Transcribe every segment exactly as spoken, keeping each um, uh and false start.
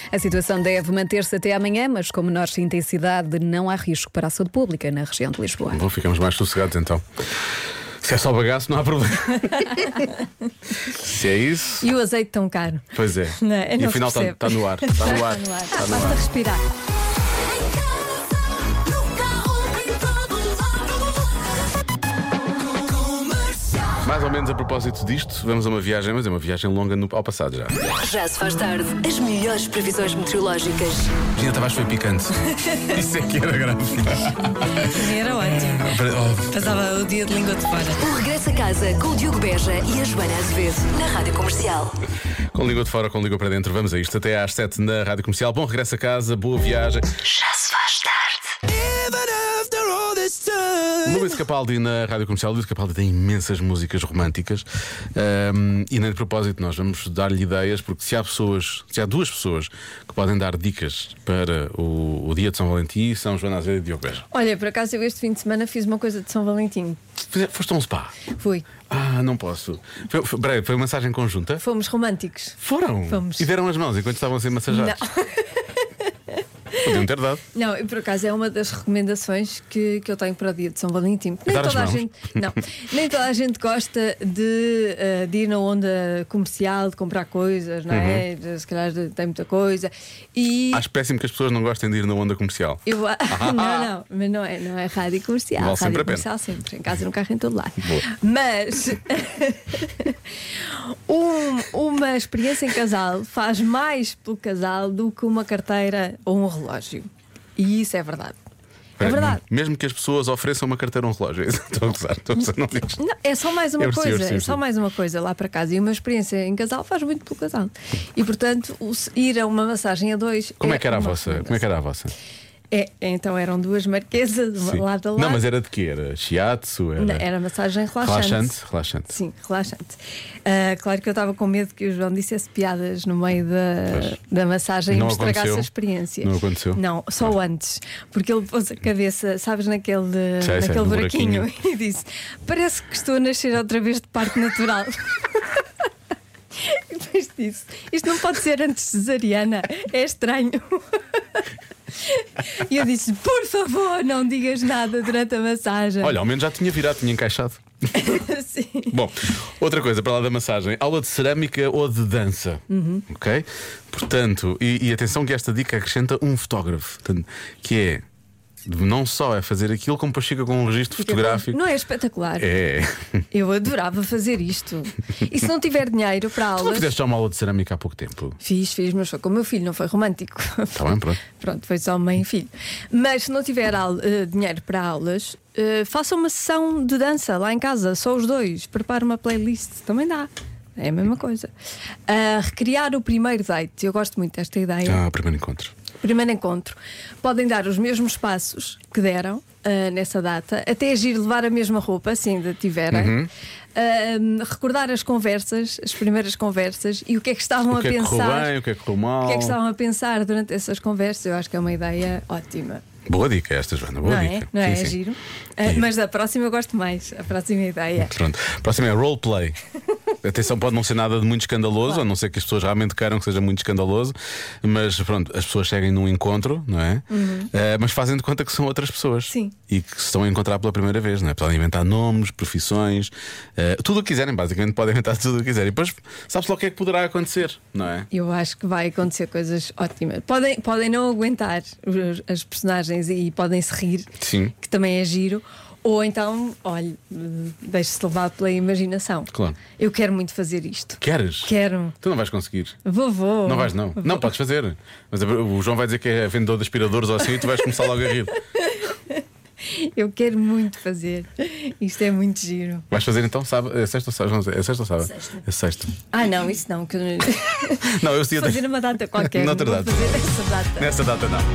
A situação deve manter-se até amanhã, mas com menor intensidade, não há risco para a saúde pública na região de Lisboa. Bom, ficamos mais sossegados então. Se é só bagaço, não há problema. Se é isso. E o azeite tão caro. Pois é. Não, é, e não afinal está tá no ar. Está no ar. Está no ar. Tá no Basta ar. respirar. Mais ou menos a propósito disto, vamos a uma viagem, mas é uma viagem longa no, ao passado já. Já se faz tarde. As melhores previsões meteorológicas. Gineta Tavares foi picante. Isso é que era grave. Era ótimo. Passava o dia de língua de fora. O regresso a casa com o Diogo Beja e a Joana Azevedo na Rádio Comercial. Com língua de fora, com língua para dentro, vamos a isto. Até às sete na Rádio Comercial. Bom regresso a casa, boa viagem. Já se faz tarde. Luís Capaldi na Rádio Comercial. Luís Capaldi tem imensas músicas românticas. Um, e nem de propósito nós vamos dar-lhe ideias, porque se há pessoas, se há duas pessoas que podem dar dicas para o, o dia de São Valentim, são Joana Azevedo e Diogo Beja. Olha, por acaso eu este fim de semana fiz uma coisa de São Valentim. Foste a um spa? Fui. Ah, não posso. Foi, foi, peraí, foi uma massagem conjunta? Fomos românticos. Foram? Fomos. E deram as mãos enquanto estavam a ser massajados? Não. Podiam ter dado. Não, e por acaso é uma das recomendações que, que eu tenho para o dia de São Valentim. Nem Dar as toda a mãos. gente, não, nem toda a gente gosta de, uh, de ir na onda comercial, de comprar coisas, não é? De, se calhar de- tem muita coisa. E Acho péssimo que as pessoas não gostem de ir na onda comercial. eu, não, não, mas não é, não é rádio comercial. Vale sempre rádio a pena. comercial sempre, em casa, no carro, em todo lado. Boa. Mas um- uma experiência em casal faz mais pelo casal do que uma carteira ou um relógio. E isso é verdade. É Peraí, verdade. Mesmo que as pessoas ofereçam uma carteira ou um relógio. Estou a gozar, estou a gozar, não digas. Não, é só mais uma Eu percebi, eu coisa, percebi, é só percebi. mais uma coisa lá para casa. E uma experiência em casal faz muito pelo casal. E portanto, o se- ir a uma massagem a dois. Como é que era a uma vossa? Como é que era a vossa? É, então eram duas marquesas, uma Sim. lado a lado. Não, mas era de quê? Era shiatsu? Era, Não, era massagem relaxante. relaxante? Relaxante. Sim, relaxante. Ah, claro que eu estava com medo que o João dissesse piadas no meio da, Pois. da massagem e Não me estragasse aconteceu. a experiência. Não aconteceu. Não, só antes. Porque ele pôs a cabeça, sabes, naquele, Sei, sei, naquele no buraquinho, buraquinho. e disse: parece que estou a nascer outra vez de parto natural. E depois disse: isto não pode ser antes de cesariana, é estranho. E eu disse: por favor, não digas nada durante a massagem. Olha, ao menos já tinha virado, tinha encaixado. Sim. Bom, outra coisa para lá da massagem: aula de cerâmica ou de dança. Uhum. Ok? Portanto, e, e atenção que esta dica acrescenta um fotógrafo, portanto, que é não só é fazer aquilo, como depois fica com um registro fotográfico. Não é espetacular? É. Eu adorava fazer isto. E se não tiver dinheiro para Tu não aulas. fizeste já uma aula de cerâmica há pouco tempo? Fiz, fiz, mas foi com o meu filho, não foi romântico. Está bem, pronto. Pronto, foi só mãe e filho. Mas se não tiver au- eh, dinheiro para aulas, eh, faça uma sessão de dança lá em casa, só os dois. Prepare uma playlist, também dá. É a mesma coisa. Ah, recriar o primeiro date. Eu gosto muito desta ideia. Ah, primeiro encontro. Primeiro encontro. Podem dar os mesmos passos que deram ah, nessa data, até agir levar a mesma roupa, se ainda tiverem. Uhum. Ah, recordar as conversas, as primeiras conversas e o que é que estavam O que a é que pensar. correu bem, o que é que correu mal? O que é que estavam a pensar durante essas conversas? Eu acho que é uma ideia ótima. Boa dica esta, Joana, boa não dica. é? Não é? Sim, É sim. giro. Ah, mas da próxima eu gosto mais. A próxima ideia. Pronto. Próximo é roleplay. Atenção, pode não ser nada de muito escandaloso, Claro. a não ser que as pessoas realmente queiram que seja muito escandaloso, mas pronto, as pessoas seguem num encontro, não é? Eh, mas fazem de conta que são outras pessoas. Sim. E que se estão a encontrar pela primeira vez, não é? Podem inventar nomes, profissões, eh, tudo o que quiserem, basicamente podem inventar tudo o que quiserem. E depois sabe-se lá o que é que poderá acontecer, não é? Eu acho que vai acontecer coisas ótimas. Podem, podem não aguentar os- as personagens e podem se rir, Sim. que também é giro. Ou então, olha, deixe-se levar pela imaginação. Claro. Eu quero muito fazer isto. Queres? Quero. Tu não vais conseguir. Vou, vou. Não vais, não. Vou. Não, podes fazer. Mas o João vai dizer que é vendedor de aspiradores ou assim e tu vais começar logo a rir. Eu quero muito fazer. Isto é muito giro. Vais fazer então sábado, é sexta ou sábado? Não sei, é sexta ou sábado? É sexta. Ah, não, isso não. Que eu... Não, eu sei fazer uma data qualquer. Noutra não vou data. fazer essa data. Nessa data não.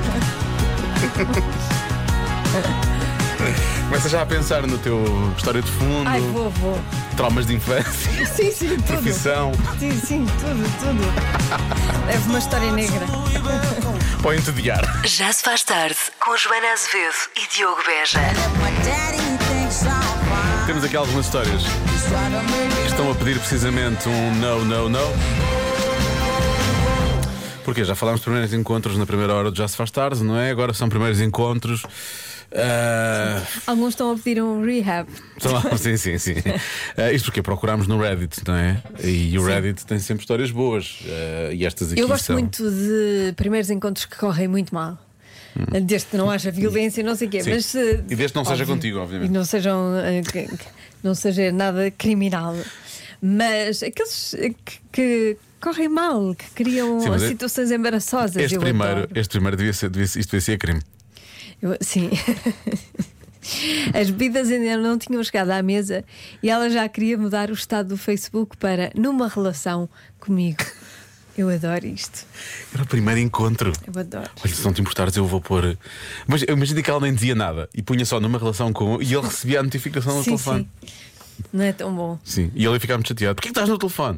Começa já a pensar no teu história de fundo, Ai, vou, vou. traumas de infância, Sim, sim, tudo. profissão, Sim, sim, tudo, tudo. Leve uma história negra. para o entediar. Já se faz tarde com Joana Azevedo e Diogo Beja. Temos aqui algumas histórias que estão a pedir precisamente um no, no, no. Porque já falámos de primeiros encontros na primeira hora do Já Se Faz Tarde, não é? Agora são primeiros encontros. Uh... Alguns estão a pedir um rehab. Sim, sim, sim. Uh, isto porque procurámos no Reddit, não é? E o Reddit tem sempre histórias boas. Uh, e estas aqui Eu gosto são... muito de primeiros encontros que correm muito mal. Hum. Desde que não haja violência e não sei o quê. Mas, e desde que não óbvio, seja contigo, obviamente. E não sejam que, que não seja nada criminal. Mas aqueles que, que correm mal, que criam sim, situações embaraçosas. Este primeiro, este primeiro devia ser, devia, isto devia ser crime. Eu, sim. As bebidas ainda não tinham chegado à mesa e ela já queria mudar o estado do Facebook para numa relação comigo. Eu adoro isto. Era o primeiro encontro. Eu adoro. Olha, se não te importares, eu vou pôr. Mas eu imagino que ela nem dizia nada e punha só numa relação com. E ele recebia a notificação no sim, telefone. Sim. Não é tão bom. Sim, e ele ficava-me chateado. Porquê que estás no telefone?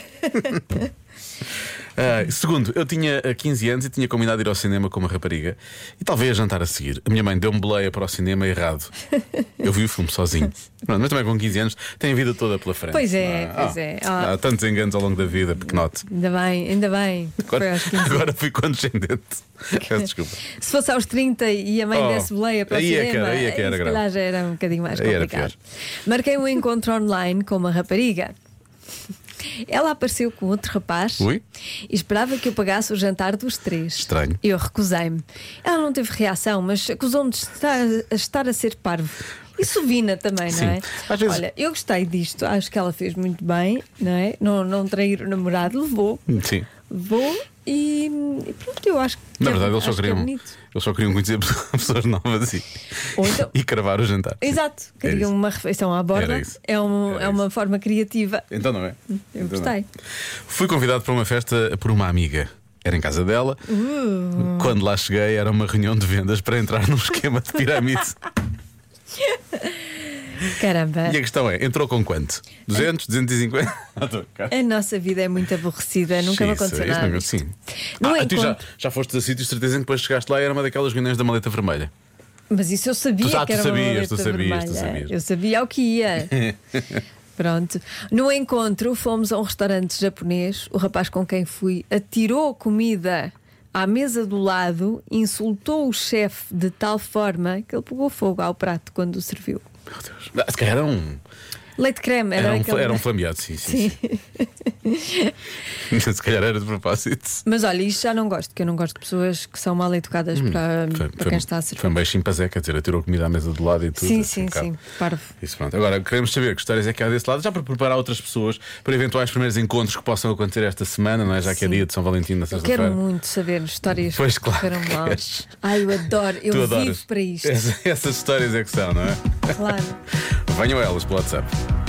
Uh, segundo, eu tinha quinze anos e tinha combinado ir ao cinema com uma rapariga e talvez jantar a seguir. A minha mãe deu-me boleia para o cinema errado. Eu vi o filme sozinho. Mas também com quinze anos tem a vida toda pela frente. Pois é, ah, pois é. Há tantos enganos ao longo da vida, pequenote. Ainda bem, ainda bem. Agora, agora fui condescendente. Peço desculpa. Se fosse aos trinta e a mãe oh, desse boleia para o cinema, é que era, aí é que era, se calhar já era um bocadinho mais aí complicado. Marquei um encontro online com uma rapariga. Ela apareceu com outro rapaz Ui? e esperava que eu pagasse o jantar dos três. Estranho. Eu recusei-me. Ela não teve reação, mas acusou-me de estar a, estar a ser parvo. Isso Vina também, sim. Não é? Às vezes... Olha, eu gostei disto. Acho que ela fez muito bem, não é? Não, não trair o namorado, levou. Sim. Vou e, e pronto, eu acho que. Na é, verdade, eles só, queriam, é eles só queriam conhecer pessoas novas e, então, e cravar o jantar. Exato, queriam uma refeição à borda. É, um, é uma forma criativa. Então não é? Eu então gostei. Não. Fui convidado para uma festa por uma amiga. Era em casa dela. Uh. Quando lá cheguei, era uma reunião de vendas para entrar num esquema de pirâmide. Caramba. E a questão é: entrou com quanto? duzentos, duzentos e cinquenta? A nossa vida é muito aborrecida, nunca me aconteceu nada. Não, sim. No ah, encontro... tu já, já foste a sítios, certeza que depois chegaste lá e era uma daquelas reuniões da maleta vermelha. Mas isso eu sabia tu, ah, que era tu sabias, uma maleta tu sabias, vermelha. tu sabias. Eu sabia ao que ia. Pronto. No encontro, fomos a um restaurante japonês. O rapaz com quem fui atirou comida à mesa do lado, insultou o chefe de tal forma que ele pegou fogo ao prato quando o serviu. Meu Deus. Se calhar era um. Leite creme, era, era, um, aquele... era um flambeado, sim, sim. sim. sim. Se calhar era de propósito. Mas olha, isto já não gosto, porque eu não gosto de pessoas que são mal educadas hum, para, foi, para foi, quem está a servir. Foi um beijo simpazé, quer dizer, atirou comida à mesa do lado e tudo. Sim, assim, sim, sim, parvo. Isso, pronto. Agora, queremos saber que histórias é que há desse lado, já para preparar outras pessoas para eventuais primeiros encontros que possam acontecer esta semana, não é? Já que sim. É dia de São Valentim na sexta-feira. Eu quero muito saber histórias pois, que claro, correram mal. Ai, eu adoro, eu vivo adoras. para isto. Essa, essas histórias é que são, não é? Claro. Venham elas pelo WhatsApp.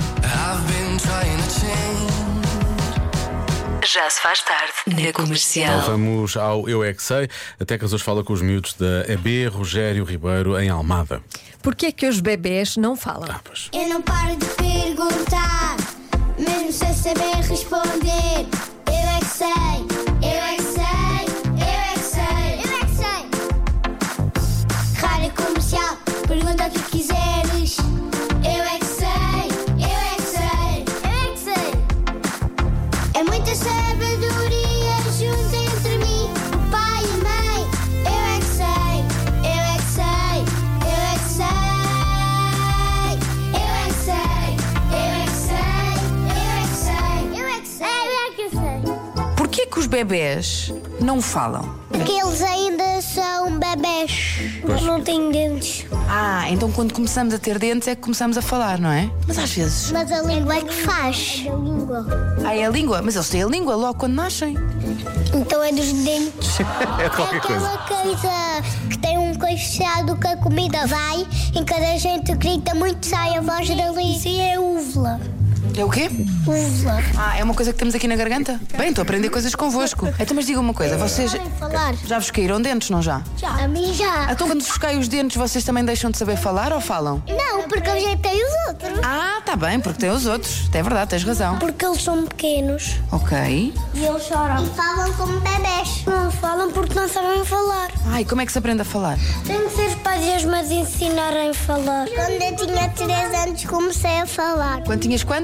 Já se faz tarde na Comercial. Então vamos ao Eu É Que Sei. Até que hoje fala com os miúdos da E B Rogério Ribeiro em Almada. Porquê é que os bebés não falam? Ah, pois. Eu não paro de perguntar, mesmo sem saber responder. Eu é que sei, eu é que sei, eu é que sei, eu é que sei. Rádio Comercial, pergunta o que quiseres. Eu é que sei, eu é que sei, eu é que sei. É muita sabedoria junto entre mim, o pai e a mãe. Eu é que sei, eu é que sei, eu é que sei. Eu é que sei, eu é que sei, eu é que sei, eu é que sei, eu é que sei. Porquê que os bebés não falam? Porque eles ainda são bebés, mas não têm dentes. Ah, então quando começamos a ter dentes é que começamos a falar, não é? Mas às vezes. Mas a língua é que faz. A língua. Ah, é a língua? Mas eles têm a língua logo quando nascem. Então é dos dentes. É de qualquer é coisa. aquela coisa que tem um coixado que a comida vai, em que a gente grita muito, sai a voz dali. Isso é úvula. É o quê? Úvula. Ah, é uma coisa que temos aqui na garganta? Bem, estou a aprender coisas convosco. Então, mas diga uma coisa, vocês. Podem falar. Já vos caíram dentes, não já? Já. A mim já. Então, quando vos caem os dentes, vocês também deixam de saber falar ou falam? Não, porque eu já tenho os outros. Ah, tá bem, porque tem os outros. É verdade, tens razão. Porque eles são pequenos. Ok. E eles choram. E falam como bebés. Não falam porque não sabem falar. Ai, como é que se aprende a falar? Tem que ser os pais e as mães ensinarem a falar. Quando eu tinha três anos comecei a falar. Quando tinhas quantos?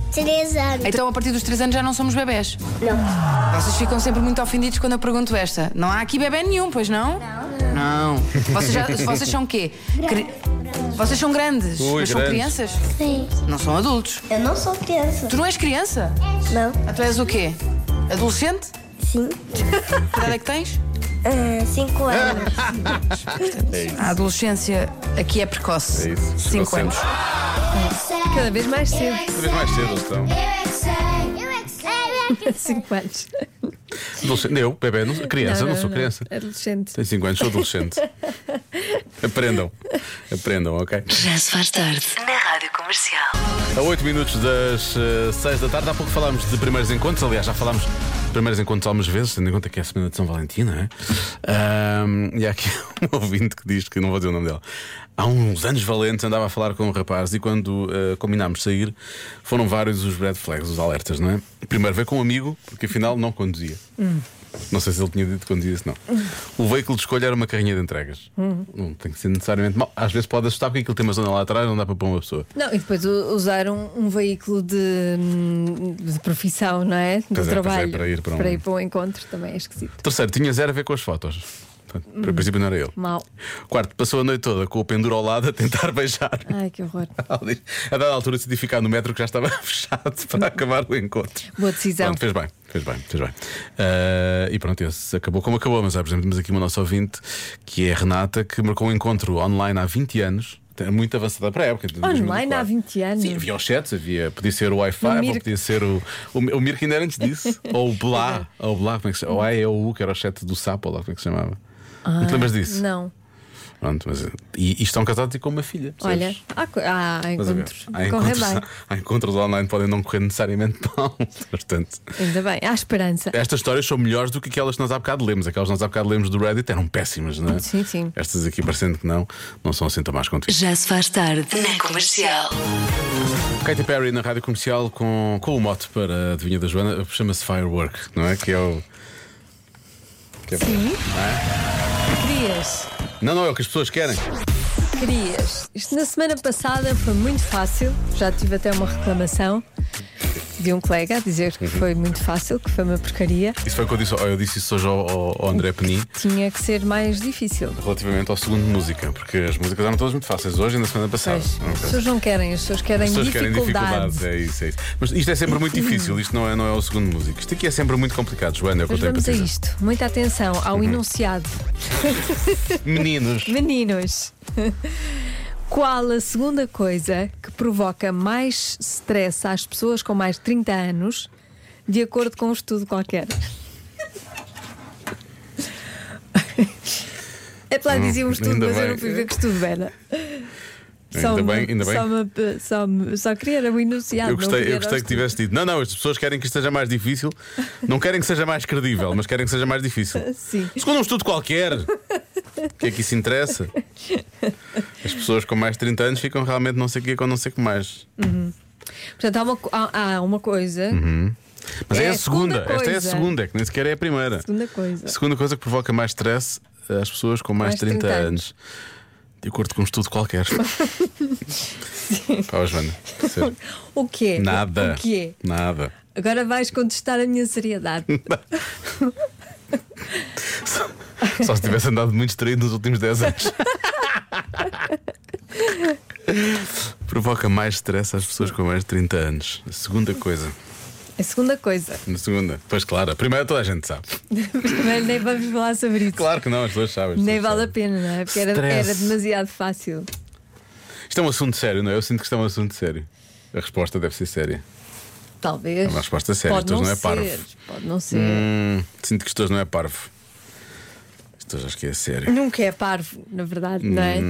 três anos. Então a partir dos três anos já não somos bebés. Não. Vocês ficam sempre muito ofendidos quando eu pergunto esta. Não há aqui bebé nenhum, pois não? Não. Não. Vocês, já, vocês são o quê? Cri... Vocês são grandes, Ui, mas são grandes. crianças? Sim. Não são adultos. Eu não sou criança. Tu não és criança? Não. Ah, tu és o quê? Adolescente? Sim. Que idade é que tens? Ah, cinco anos. É isso. A adolescência aqui é precoce. É isso. Cinco Precoce. anos. Cada vez mais cedo. Cada vez mais cedo eles estão. Eu é que sei. Eu é que sei. Eu é que sei. cinco anos. Adolescente. Eu, bebê, não, criança, não, sou criança. Adolescente. Tenho cinco anos, sou adolescente. Aprendam. Aprendam, ok? Já se faz tarde na Rádio Comercial. A oito minutos das seis da tarde, há pouco falámos de primeiros encontros. Aliás, já falámos de primeiros encontros algumas vezes, tendo em conta que é a semana de São Valentim, não é? Ahm, e há aqui um ouvinte que diz, que não vou dizer o nome dela. Há uns anos valentes andava a falar com um rapaz e quando uh, combinámos sair, foram vários os red flags, os alertas, não é? Primeiro veio com um amigo, porque afinal não conduzia. Hum. Não sei se ele tinha dito que conduzia, se não. O veículo de escolha era uma carrinha de entregas. Hum. Não tem que ser necessariamente mau. Às vezes pode assustar porque aquilo tem uma zona lá atrás, não dá para pôr uma pessoa. Não, e depois u- usar um, um veículo de, de profissão, não é? Do Pois é, trabalho. pois é, para ir para um- para ir para um encontro também é esquisito. Terceiro, tinha zero a ver com as fotos. Portanto, para princípio não era ele. Mal. Quarto, passou a noite toda com o penduro ao lado a tentar beijar. Ai, que horror. A dada altura decidi ficar no metro que já estava fechado para acabar o encontro. Boa decisão. Pronto, fez bem, fez bem, fez bem. Uh, e pronto, esse acabou como acabou. Mas, por exemplo, temos aqui uma nossa ouvinte que é a Renata, que marcou um encontro online há vinte anos. É muito avançada para a época. de Online dois mil e quatro. há vinte anos. Sim, havia os chats, havia, podia ser o Wi-Fi, O ou Mirk. podia ser o. O, o Mirk ainda era antes disso. Ou o Blá, ou o Blá, como é que se chama? Ou a E ou U, que era o chat do sapo, ou lá como é que se chamava. Não te lembras disso? Não. Pronto, mas, e, e estão casados e com uma filha. Olha, percebes? há, co- há Estás a ver? encontros. Há Correm encontros, bem. há encontros online que podem não correr necessariamente mal. Portanto, Ainda bem, há esperança. estas histórias são melhores do que aquelas que nós há bocado lemos. Aquelas que nós há bocado lemos do Reddit eram péssimas, não é? Sim, sim. Estas aqui, parecendo que não, não são assim tão más quanto isso. Já se faz tarde na Comercial. Katy Perry na rádio comercial com, com o mote para a adivinha da Joana, chama-se Firework, não é? Que é o. Que é... Sim. Não, é? Querias. não, não é o que as pessoas querem. Querias. Isto na semana passada foi muito fácil. Já tive até uma reclamação de um colega a dizer que foi muito fácil, que foi uma porcaria. Isso foi o que eu disse, eu disse isso hoje ao, ao- ao André Penin. Tinha que ser mais difícil. Relativamente ao segundo de música, porque as músicas eram todas muito fáceis hoje e na semana passada. Pois, Não, as pessoas não querem, as pessoas querem As pessoas querem dificuldade. dificuldades, é isso, é isso. Mas isto é sempre muito difícil, isto não é, não é o segundo de música. Isto aqui é sempre muito complicado, Joana, é o que eu Mas tenho vamos para a dizer. isto. Muita atenção ao enunciado. Meninos, Meninos, qual a segunda coisa que provoca mais stress às pessoas com mais de trinta anos, de acordo com um estudo qualquer? É claro, dizia um estudo, ainda mas eu bem. não fui ver que estudo era. Ainda bem, ainda bem. Só, me, só, me, só queria era o enunciado. eu não gostei, queria eu era o gostei que estudo. tivesse dito. Não, não, as pessoas querem que isto seja mais difícil. Não querem que seja mais credível, mas querem que seja mais difícil. Sim. Segundo um estudo qualquer. O que é que isso interessa? As pessoas com mais de trinta anos ficam realmente não sei o que com não sei o que mais. Portanto, há uma, co- há, há uma coisa. Mas é, É a a segunda, segunda esta é a coisa. segunda, é que nem sequer é a primeira. Segunda coisa. A segunda coisa que provoca mais stress às pessoas com mais de trinta anos. De acordo com um estudo qualquer. Pá, Joana, sério. O quê? Nada. O quê? Nada. Agora vais contestar a minha seriedade. Só, só se tivesse andado muito distraído nos últimos dez anos. Provoca mais stress às pessoas com mais de trinta anos. A segunda coisa. A segunda coisa. Na segunda. Pois claro, a primeira toda a gente sabe. Primeiro nem vamos falar sobre isso. Claro que não, as pessoas sabem. as Nem pessoas vale a sabem. pena, não é? Porque era, Stress. era demasiado fácil. Isto é um assunto sério, não é? Eu sinto que isto é um assunto sério. A resposta deve ser séria. Talvez. É uma resposta séria. Pode Isto hoje não, não é ser. parvo. Pode não ser. Hum, sinto que isto hoje não é parvo. Isto hoje acho que é sério. Nunca é parvo, na verdade, não é?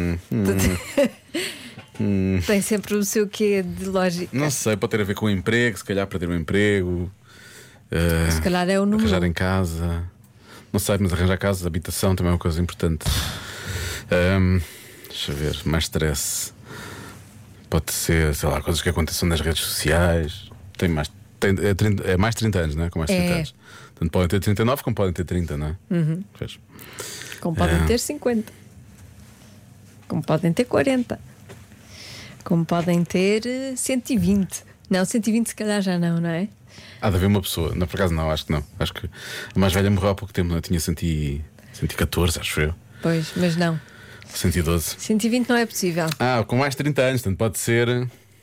Tem sempre o seu quê de lógica. Não sei, pode ter a ver com o emprego, se calhar perder o emprego. eh, Se calhar é o número. Arranjar em casa. Não sei, mas arranjar casa, habitação também é uma coisa importante. Ahm, deixa eu ver, mais stress. Pode ser, sei lá, coisas que aconteçam nas redes sociais. Tem mais, tem, é, trinta, é mais de trinta anos, não é? Com mais de trinta É. anos. Portanto, podem ter trinta e nove, como podem ter trinta, não é? Uhum. Pois. Como podem É. ter cinquenta. Como podem ter quarenta. Como podem ter eh, cento e vinte. Não, cento e vinte se calhar já não, não é? Há de haver uma pessoa. Não, por acaso não, acho que não. Acho que a mais velha morreu há pouco tempo, não? Tinha cento e catorze, acho eu. Pois, mas não. cento e doze. cento e vinte não é possível. Ah, com mais de trinta anos, portanto pode ser.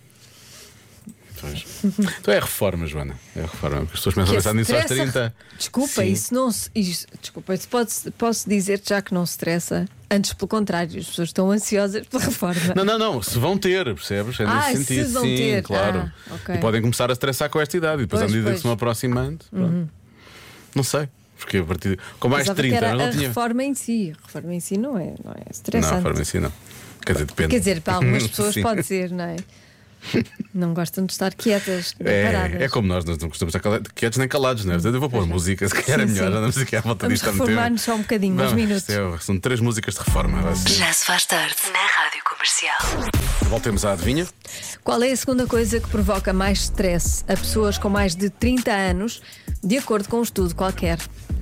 Pois. Então é a reforma, Joana. É a reforma. Porque as pessoas começam a pensar nisso aos trinta. Desculpa, Sim. isso não se. Isso, desculpa, isso pode, posso dizer já que não se estressa. Antes, pelo contrário, as pessoas estão ansiosas pela reforma. Não, não, não. Se vão ter, percebes? É Ah, nesse se sentido. vão Sim, ter. claro. Ah, ok. E podem começar a estressar com esta idade. E depois, Pois, à medida pois. que se vão aproximando. pronto. Não sei. Porque a partir de... com mais de Pensava que trinta, era eu não a tinha. reforma em si. A reforma em si não é, não é Não, estressante. a reforma em si não. Quer dizer, depende. Quer dizer, para algumas pessoas Sim. pode ser, não é? Não gostam de estar quietas, paradas. É, é como nós, nós não costumamos estar cala- quietos nem calados, não é? Portanto, eu vou pôr música, se calhar é Sim, melhor. sim. Andamos aqui à volta Vamos disto há muito tempo. reformar-nos só um bocadinho, uns Vamos, minutos. isto é- são três músicas de reforma. Vai ser. Já se faz tarde na Rádio Comercial. Voltemos à adivinha. Qual é a segunda coisa que provoca mais stress a pessoas com mais de trinta anos, de acordo com um estudo qualquer?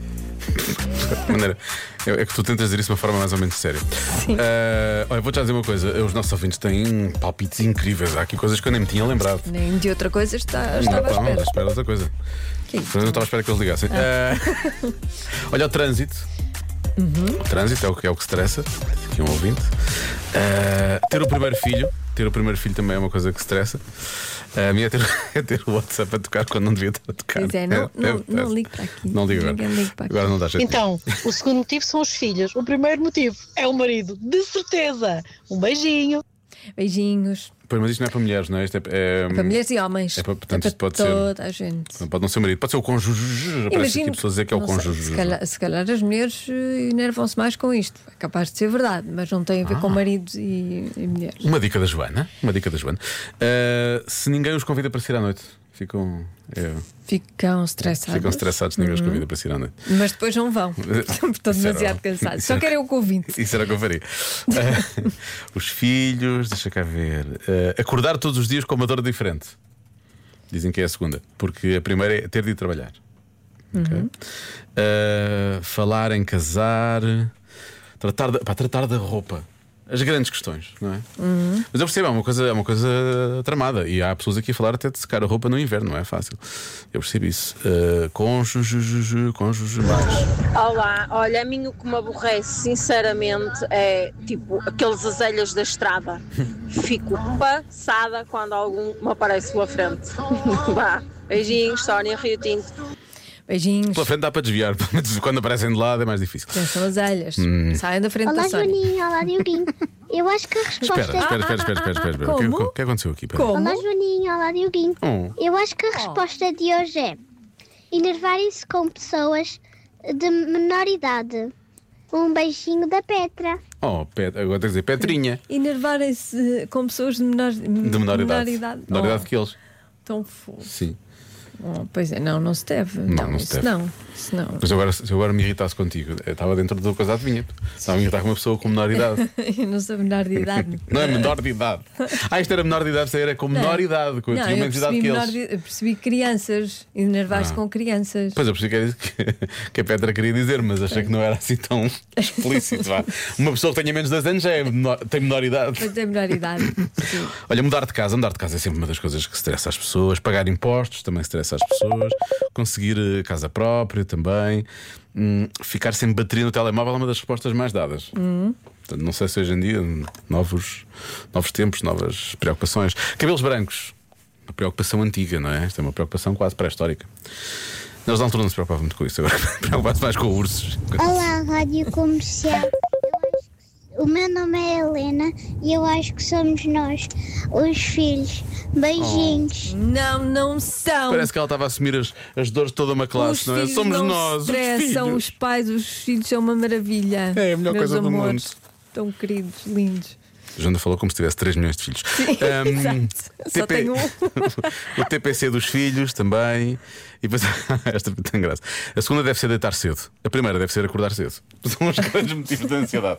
De maneira, é, é que tu tentas dizer isso de uma forma mais ou menos séria. Sim. Ah, olha, vou-te já dizer uma coisa: os nossos ouvintes têm palpites incríveis. Há aqui coisas que eu nem me tinha lembrado. Nem de outra coisa está, Não, estava à não, espera. espera outra coisa. Que é isto? Eu não estava à espera que eles ligassem. Ah, olha, o trânsito. Uhum. O trânsito é o que é o que estressa. Aqui um ouvinte. Ah, ter o primeiro filho. Ter o primeiro filho também é uma coisa que estressa. A minha é ter, é ter o WhatsApp a tocar quando não devia estar a tocar. Pois é, não, não, é, não ligue para aqui. Não ligo agora. Ninguém liga para aqui. Agora não dá jeito. Então, o segundo motivo são os filhos. O primeiro motivo é o marido, de certeza. Um beijinho. Beijinhos. Pois, mas isto não é para mulheres, não é? Isto é, é, Para mulheres e homens. é para- portanto, para isto pode ser- toda a gente. Pode não ser o marido, pode ser o cônjuge. Parece aqui pessoas a dizer que é o não sei, cônjuge. se, calhar, se calhar as mulheres eh, enervam-se mais com isto. É capaz de ser verdade, mas não tem a ver com maridos e, e mulheres. Uma dica da Joana. Uma dica da Joana. Ah, se ninguém os convida para sair à noite, ficam. é, Ficam estressados. ficam estressados se ninguém os convida para sair à noite. Mas depois não vão. Estão Isso era- demasiado cansados. isso Só era- querem o convite. Isso era o que eu faria. Ah, os filhos, deixa cá ver. Ah, acordar todos os dias com uma dor diferente. Dizem que é a segunda. Porque a primeira é ter de ir trabalhar. Ok? Ah, falar em casar. Tratar da, pá, tratar da roupa. As grandes questões, não é? Mas eu percebo, é uma, coisa, é uma coisa tramada. E há pessoas aqui a falar até de secar a roupa no inverno, não é fácil. Eu percebo isso. Uh, cônjuge, cônjuge mais. Olá, olha, a mim o que me aborrece sinceramente é tipo aqueles azelhas da estrada. Fico passada quando algum me aparece pela frente. Vá, beijinhos, Sónia Rio Tinto. Beijinhos. Pela frente dá para desviar, mas quando aparecem de lado é mais difícil. São as alhas. Hum. Saem da frente Olá, da Sónia. Joaninha. Olá, Dioguinho. Eu acho que a resposta Espera, espera, espera, espera, espera, espera, espera. O que, Como? o que aconteceu aqui? Espera. Como? Olá, Joaninha. Olá, Dioguinho. Oh. Eu acho que a resposta de hoje é enervarem-se com pessoas de menor idade. Um beijinho da Petra. Oh, Pet, agora tenho que dizer Petrinha. Enervarem-se com pessoas de menor, De menor idade. idade. Menor Oh, idade que eles. tão fofo. Sim. Oh, pois é, não, não se deve. Não, não se isso deve. Não, isso não. Mas agora, se eu agora me irritasse contigo, eu estava dentro do coisa adivinha. Estava a me irritar com uma pessoa com menor idade. Eu não sou menor de idade. Não é menor de idade. Ah, isto era menor de idade, isto era com menor Não. idade, com Não, tinha eu menos idade percebi, que menor eles. de, eu percebi crianças, enervar-se Ah. com crianças. Pois eu percebi que era isso que, que a Petra queria dizer, mas achei que não era assim tão explícito. Vá. Uma pessoa que tenha menos de dois anos já é menor- tem menor idade. Pois é, menor idade. Sim. Olha, mudar de casa, mudar de casa é sempre uma das coisas que estressa as pessoas. Pagar impostos também estressa as pessoas. Conseguir eh, casa própria também. Hum, ficar sem bateria no telemóvel é uma das respostas mais dadas. Portanto, não sei se hoje em dia, novos, novos tempos, novas preocupações. Cabelos brancos, uma preocupação antiga, não é? Esta é uma preocupação quase pré-histórica. Nós na altura não se preocupavam muito com isso, agora preocupavam-se mais com ursos. Olá, Rádio Comercial. Eu acho que- O meu nome é Helena e eu acho que somos nós, os filhos. Beijinhos. Não, não são. Parece que ela estava a assumir as, as dores de toda uma Os classe, não é? filhos Somos não nós, se os estressam, filhos. os pais, os filhos são uma maravilha. É a melhor Meus coisa do amores, mundo. Tão queridos, lindos. A Joana falou como se tivesse três milhões de filhos. Ahm, Exato. Só TP tenho um. O T P C dos filhos também. E depois, esta tem graça. A segunda deve ser deitar cedo. A primeira deve ser acordar cedo. São os grandes motivos da ansiedade.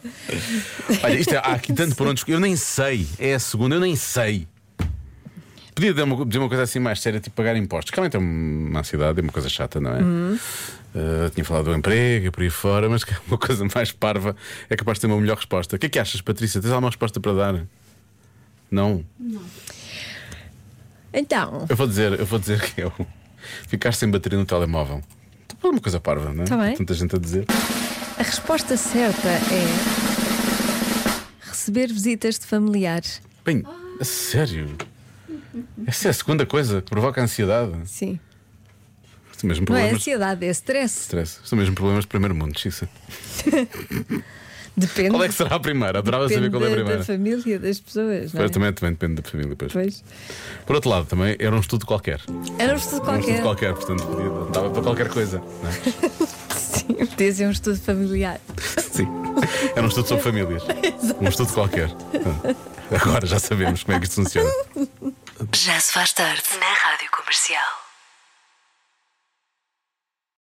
Olha, isto é, há aqui tanto por onde. Eu nem sei. É a segunda, eu nem sei. Podia dizer uma, dizer uma coisa assim mais séria, tipo pagar impostos. Que realmente é uma ansiedade, é uma coisa chata, não é? Uhum. Uh, tinha falado do emprego e por aí fora, mas que é uma coisa mais parva é capaz de ter uma melhor resposta. O que é que achas, Patrícia? Tens alguma resposta para dar? Não? Então, Eu vou dizer, eu vou dizer que eu ficar sem bateria no telemóvel. É uma coisa parva, não é? Tá bem. Tanta gente a dizer. a resposta certa é receber visitas de familiares. Bem, a sério? Essa é a segunda coisa que provoca ansiedade. Sim. São mesmo Não é problemas. ansiedade, é stress. Stress. São mesmo problemas de primeiro mundo, Xissa. Depende. Qual é que será a primeira? Adorava saber Depende qual é a da- primeira. da família, das pessoas. Não é? Pois, também, também depende da família. Pois. Pois. Por outro lado, também era um estudo qualquer. Era um estudo Era um estudo qualquer. qualquer, portanto, podia- dava para qualquer coisa. Não é? Sim, podia ser um estudo familiar. Sim. Era um estudo sobre famílias. Um estudo qualquer. Agora já sabemos como é que isto funciona. Já se faz tarde na Rádio Comercial.